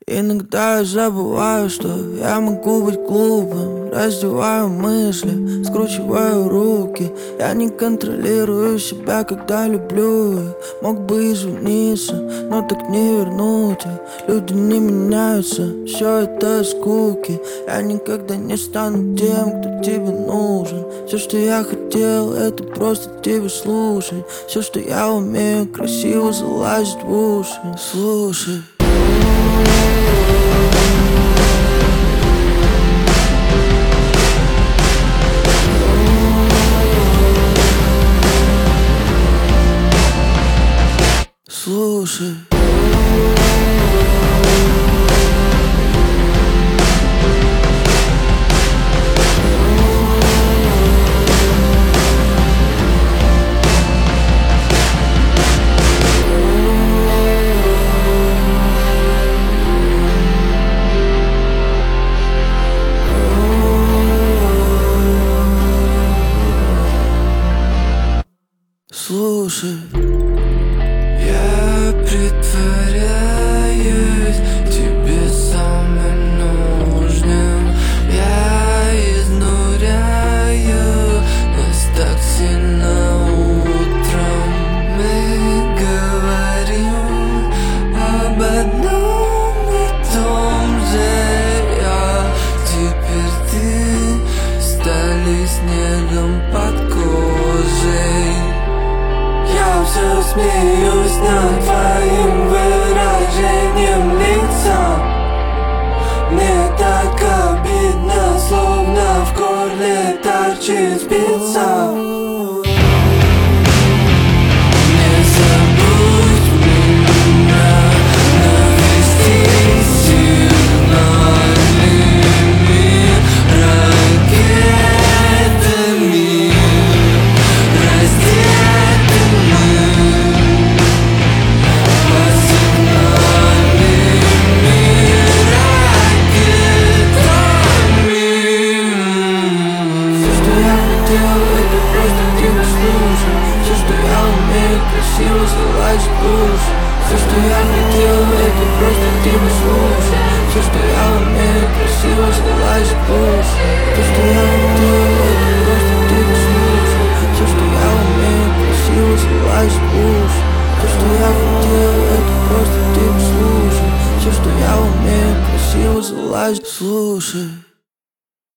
Иногда я забываю, что я могу быть глупым. Раздеваю мысли, скручиваю руки. Я не контролирую себя, когда люблю их. Мог бы извиниться, но так не вернуть их. Люди не меняются, все это скуки. Я никогда не стану тем, кто тебе нужен. Все, что я хотел, это просто тебя слушать. Все, что я умею, красиво залазить в уши. Слушай. Слушай. Слушай. Я притворяюсь тебе самым нужным. Я изнуряю нас так сильно утром. Мы говорим об одном и том же. Теперь ты стали снегом под кожей. Я все смеюсь над твоим выражением лица. Мне так обидно, словно в горле торчит спица. Не забудь меня, навести сигнальными ракетами. Красиво залазить в уши. Все, что я хотел, это просто тебя слушать. Все, что я умею, красиво залазить в уши. Все, что я хотел, это просто тебя слушать. Все, что я умею, красиво залазить в уши. Все, что я хотел, это просто тебя слушать. Все, что я умею, красиво залазить. Слушай.